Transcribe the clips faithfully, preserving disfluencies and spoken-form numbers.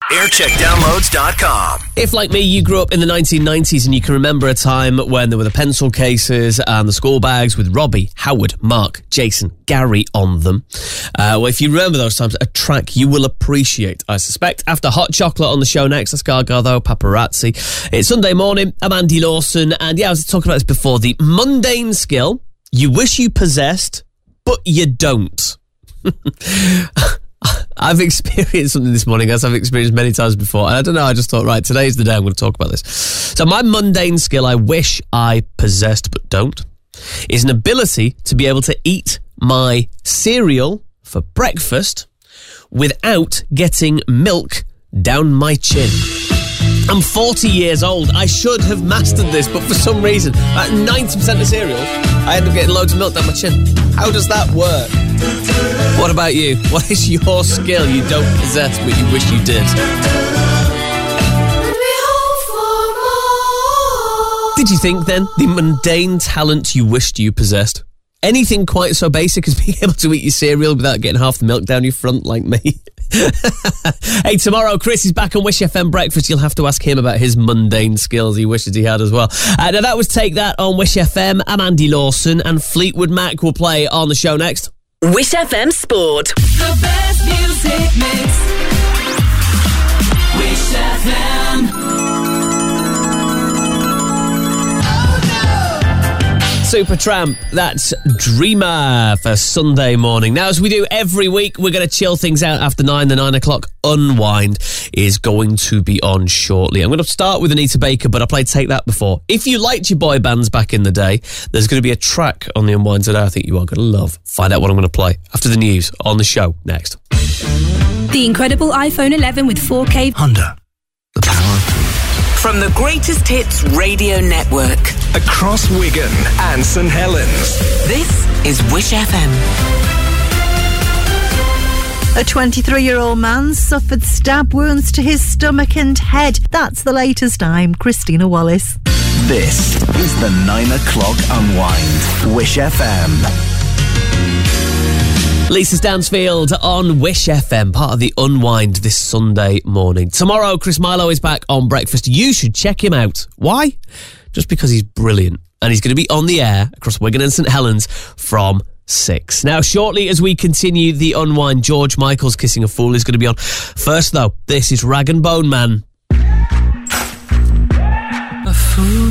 aircheck downloads dot com. If, like me, you grew up in the nineteen nineties and you can remember a time when there were the pencil cases and the school bags with Robbie, Howard, Mark, Jason, Gary on them. Uh, well, if you remember those times, a track you will appreciate, I suspect. After Hot Chocolate on the show next, that's Gaga, though, Paparazzi. It's Sunday morning. I'm Andy Lawson, and yeah, I was talking about this before. The mundane skill you wish you possessed, but you don't. I've experienced something this morning, as I've experienced many times before, and I don't know, I just thought, right, today's the day I'm going to talk about this. So my mundane skill I wish I possessed but don't is an ability to be able to eat my cereal for breakfast without getting milk down my chin. I'm forty years old. I should have mastered this, but for some reason, about ninety percent of cereals, I end up getting loads of milk down my chin. How does that work? What about you? What is your skill you don't possess but you wish you did? Did you think then the mundane talent you wished you possessed? Anything quite so basic as being able to eat your cereal without getting half the milk down your front like me? Hey, tomorrow Chris is back on Wish F M Breakfast. You'll have to ask him about his mundane skills he wishes he had as well. Uh, now that was Take That on Wish F M. I'm Andy Lawson, and Fleetwood Mac will play on the show next. Wish F M Sport. The best music mix. Wish F M. Supertramp, that's Dreamer for Sunday morning. Now, as we do every week, we're going to chill things out after nine. The nine o'clock Unwind is going to be on shortly. I'm going to start with Anita Baker, but I played Take That before. If you liked your boy bands back in the day, there's going to be a track on the Unwind today I think you are going to love. Find out what I'm going to play after the news on the show next. The incredible iPhone eleven with four K. Honda. The power. From the Greatest Hits Radio Network. Across Wigan and St Helens. This is Wish F M. A twenty-three-year-old man suffered stab wounds to his stomach and head. That's the latest. I'm Christina Wallace. This is the nine o'clock Unwind. Wish F M. Lisa Stansfield on Wish F M, part of the Unwind this Sunday morning. Tomorrow, Chris Milo is back on Breakfast. You should check him out. Why? Just because he's brilliant. And he's going to be on the air across Wigan and St Helens from six. Now, shortly as we continue the Unwind, George Michael's Kissing a Fool is going to be on. First, though, this is Rag and Bone Man. A fool.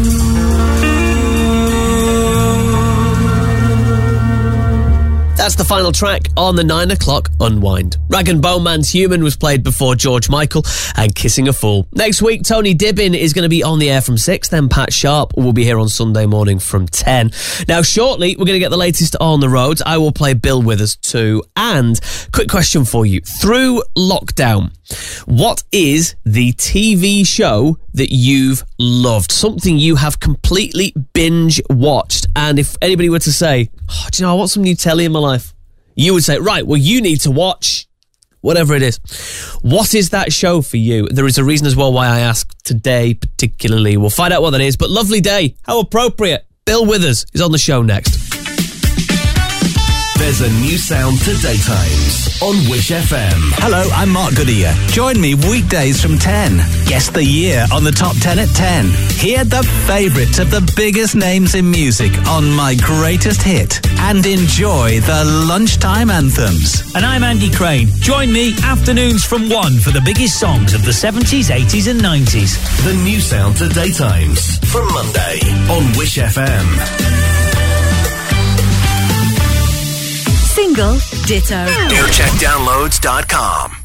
That's the final track on the nine o'clock Unwind. Rag and Bone Man's Human was played before George Michael and Kissing a Fool. Next week, Tony Dibbin is going to be on the air from six, then Pat Sharp will be here on Sunday morning from ten. Now, shortly, we're going to get the latest on the roads. I will play Bill Withers too. And, quick question for you. Through lockdown, what is the T V show that you've loved? Something you have completely binge watched. And if anybody were to say, oh, do you know, I want some new telly in my life, you would say, right, well, you need to watch whatever it is. What is that show for you? There is a reason as well why I ask today particularly. We'll find out what that is. But lovely day. How appropriate. Bill Withers is on the show next. There's a new sound to daytimes on Wish F M. Hello, I'm Mark Goodyear. Join me weekdays from ten. Guess the year on the top ten at ten. Hear the favourites of the biggest names in music on My Greatest Hit. And enjoy the lunchtime anthems. And I'm Andy Crane. Join me afternoons from one for the biggest songs of the seventies, eighties and nineties. The new sound to daytimes from Monday on Wish F M. Single Ditto. aircheck downloads dot com.